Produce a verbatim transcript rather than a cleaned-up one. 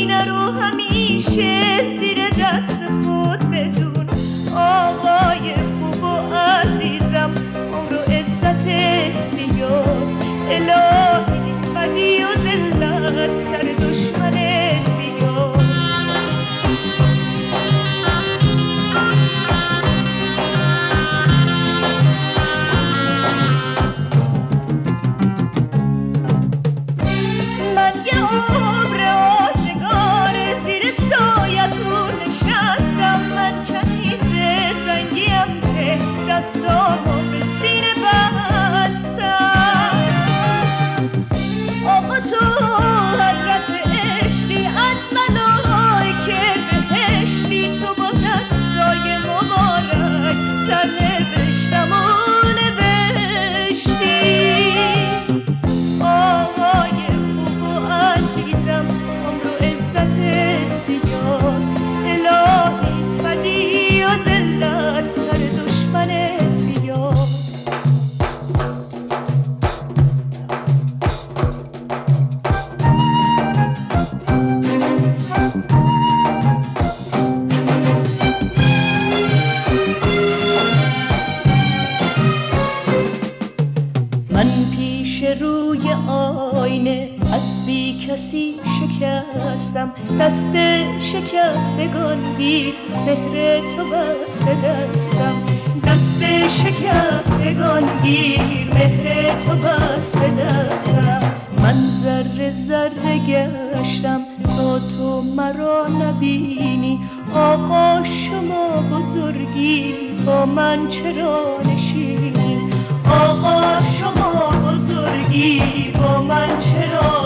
نرو همیشه زیر دست خود بدون آقای خوب و عزیزم عمر و عزتت زیاد الهی بدی و ذلت سر دشمنت بیاد من یه عمر آزگار زیر سایتون نشستم من کنیز زنگیم که دستامو به سینه بستم آقا تو حضرت عشقی از ملائکه بهشتی تو با دستای مبارک سرنوشتم و نوشتی آقای خوب و عزیزم عمر و عزتت زیاد الهی بدی و ذلت سر دشمنت بیاد من پیش روی آینه از بی کسی شکستم دست شکستگان گیر مهر تو بسته دستم دست شکستگان گیر مهر تو بسته دستم من ذره ذره گشتم تا تو مرا نبینی آقا شما بزرگی با من چرا نشینی آقا شما بزرگی با من چرا